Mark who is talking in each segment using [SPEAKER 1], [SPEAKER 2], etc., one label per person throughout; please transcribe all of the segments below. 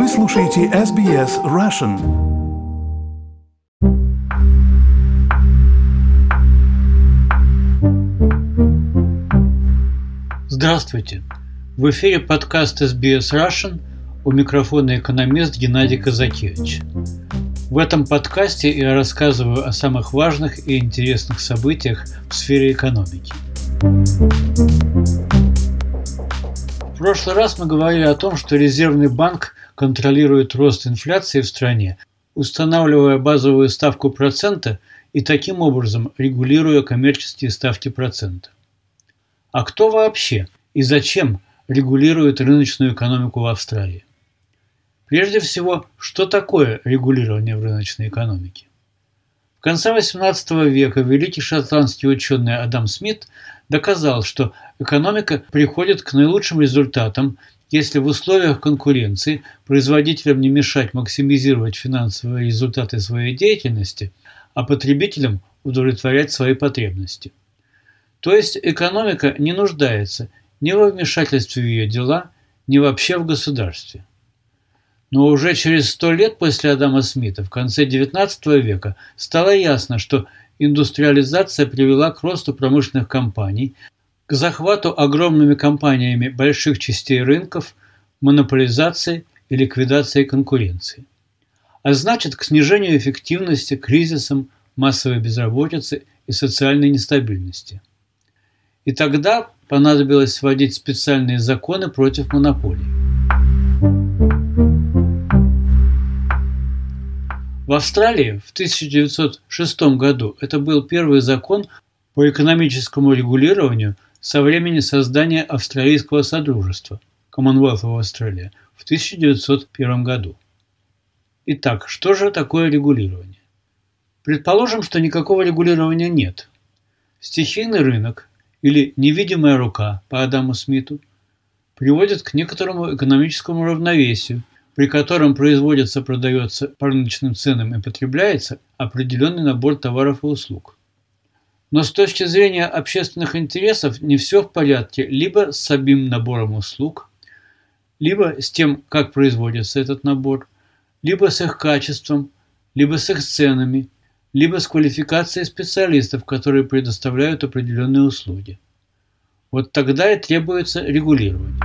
[SPEAKER 1] Вы слушаете SBS Russian.
[SPEAKER 2] Здравствуйте! В эфире подкаст SBS Russian, у микрофона экономист Геннадий Казакевич. В этом подкасте я рассказываю о самых важных и интересных событиях в сфере экономики. В прошлый раз мы говорили о том, что Резервный банк контролирует рост инфляции в стране, устанавливая базовую ставку процента и таким образом регулируя коммерческие ставки процента. А кто вообще и зачем регулирует рыночную экономику в Австралии? Прежде всего, что такое регулирование в рыночной экономике? В конце XVIII века великий шотландский ученый Адам Смит доказал, что экономика приходит к наилучшим результатам, если в условиях конкуренции производителям не мешать максимизировать финансовые результаты своей деятельности, а потребителям удовлетворять свои потребности. То есть экономика не нуждается ни во вмешательстве в ее дела, ни вообще в государстве. Но уже через 100 лет после Адама Смита, в конце XIX века, стало ясно, что индустриализация привела к росту промышленных компаний, к захвату огромными компаниями больших частей рынков, монополизации и ликвидации конкуренции. А значит, к снижению эффективности, кризисам, массовой безработицы и социальной нестабильности. И тогда понадобилось вводить специальные законы против монополий. В Австралии в 1906 году это был первый закон по экономическому регулированию со времени создания Австралийского Содружества Commonwealth of Australia в 1901 году. Итак, что же такое регулирование? Предположим, что никакого регулирования нет. Стихийный рынок или невидимая рука по Адаму Смиту приводит к некоторому экономическому равновесию, при котором производится, продается по рыночным ценам и потребляется определенный набор товаров и услуг. Но с точки зрения общественных интересов не все в порядке либо с самим набором услуг, либо с тем, как производится этот набор, либо с их качеством, либо с их ценами, либо с квалификацией специалистов, которые предоставляют определенные услуги. Вот тогда и требуется регулирование.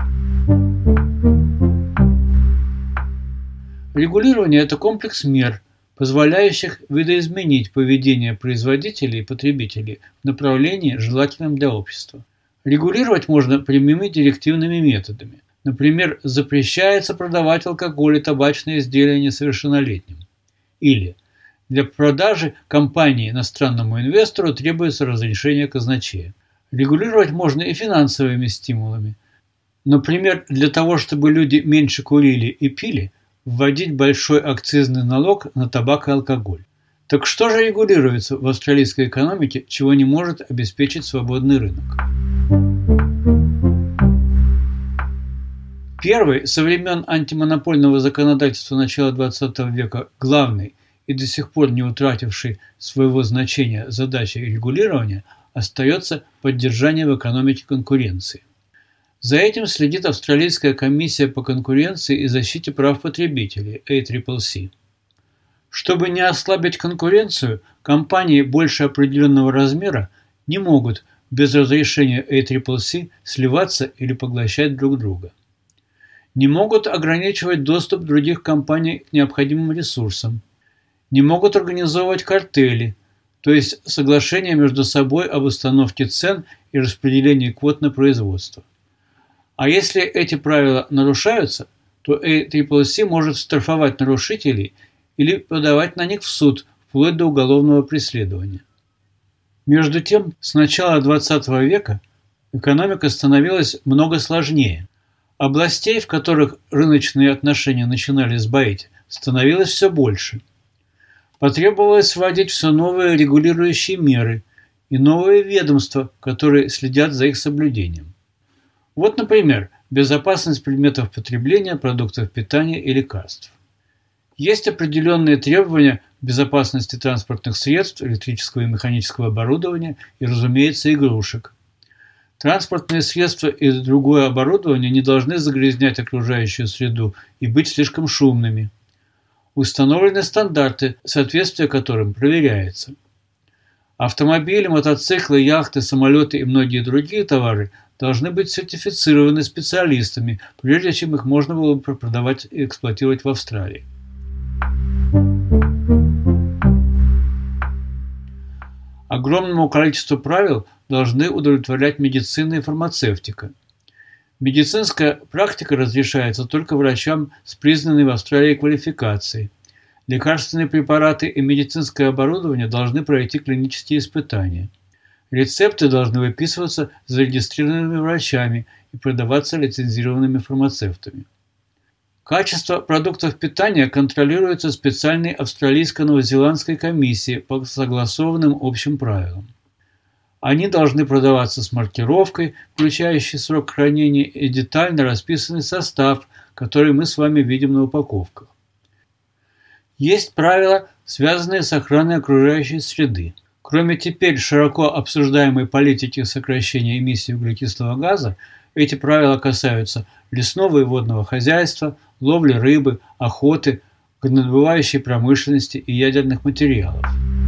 [SPEAKER 2] Регулирование – это комплекс мер, позволяющих видоизменить поведение производителей и потребителей в направлении, желательном для общества. Регулировать можно прямыми директивными методами. Например, запрещается продавать алкоголь и табачные изделия несовершеннолетним. Или для продажи компании иностранному инвестору требуется разрешение казначея. Регулировать можно и финансовыми стимулами. Например, для того, чтобы люди меньше курили и пили, вводить большой акцизный налог на табак и алкоголь. Так что же регулируется в австралийской экономике, чего не может обеспечить свободный рынок? Первый, со времен антимонопольного законодательства начала XX века, главный и до сих пор не утративший своего значения задачей регулирования остается поддержание в экономике конкуренции. За этим следит Австралийская комиссия по конкуренции и защите прав потребителей ACCC. Чтобы не ослабить конкуренцию, компании больше определенного размера не могут без разрешения ACCC сливаться или поглощать друг друга. Не могут ограничивать доступ других компаний к необходимым ресурсам. Не могут организовывать картели, то есть соглашения между собой об установке цен и распределении квот на производство. А если эти правила нарушаются, то ACCC может штрафовать нарушителей или подавать на них в суд, вплоть до уголовного преследования. Между тем, с начала XX века экономика становилась много сложнее. Областей, в которых рыночные отношения начинали сбоить, становилось все больше. Потребовалось вводить все новые регулирующие меры и новые ведомства, которые следят за их соблюдением. Вот, например, безопасность предметов потребления, продуктов питания и лекарств. Есть определенные требования к безопасности транспортных средств, электрического и механического оборудования и, разумеется, игрушек. Транспортные средства и другое оборудование не должны загрязнять окружающую среду и быть слишком шумными. Установлены стандарты, соответствие которым проверяется. Автомобили, мотоциклы, яхты, самолеты и многие другие товары должны быть сертифицированы специалистами, прежде чем их можно было бы продавать и эксплуатировать в Австралии. Огромному количеству правил должны удовлетворять медицина и фармацевтика. Медицинская практика разрешается только врачам с признанной в Австралии квалификацией. Лекарственные препараты и медицинское оборудование должны пройти клинические испытания. Рецепты должны выписываться зарегистрированными врачами и продаваться лицензированными фармацевтами. Качество продуктов питания контролируется специальной австралийско-новозеландской комиссией по согласованным общим правилам. Они должны продаваться с маркировкой, включающей срок хранения и детально расписанный состав, который мы с вами видим на упаковках. Есть правила, связанные с охраной окружающей среды. Кроме теперь широко обсуждаемой политики сокращения эмиссий углекислого газа, эти правила касаются лесного и водного хозяйства, ловли рыбы, охоты, горнодобывающей промышленности и ядерных материалов.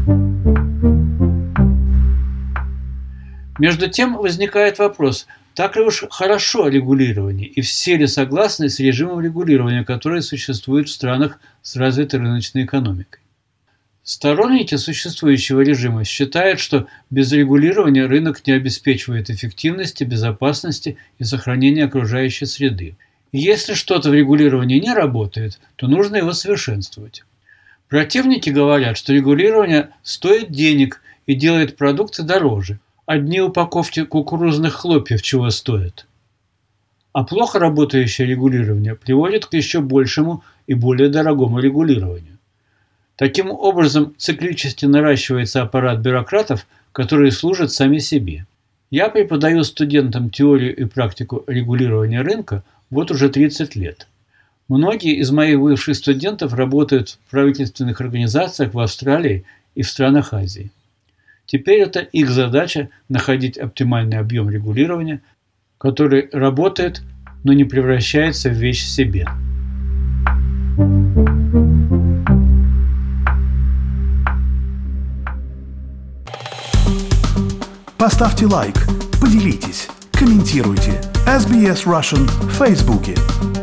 [SPEAKER 2] Между тем возникает вопрос, так ли уж хорошо регулирование и все ли согласны с режимом регулирования, который существует в странах с развитой рыночной экономикой. Сторонники существующего режима считают, что без регулирования рынок не обеспечивает эффективности, безопасности и сохранения окружающей среды. И если что-то в регулировании не работает, то нужно его совершенствовать. Противники говорят, что регулирование стоит денег и делает продукты дороже. Одни упаковки кукурузных хлопьев чего стоят. А плохо работающее регулирование приводит к еще большему и более дорогому регулированию. Таким образом, циклически наращивается аппарат бюрократов, которые служат сами себе. Я преподаю студентам теорию и практику регулирования рынка вот уже 30 лет. Многие из моих бывших студентов работают в правительственных организациях в Австралии и в странах Азии. Теперь это их задача находить оптимальный объем регулирования, который работает, но не превращается в вещь в себе.
[SPEAKER 1] Поставьте лайк, поделитесь, комментируйте. SBS Russian в Фейсбуке.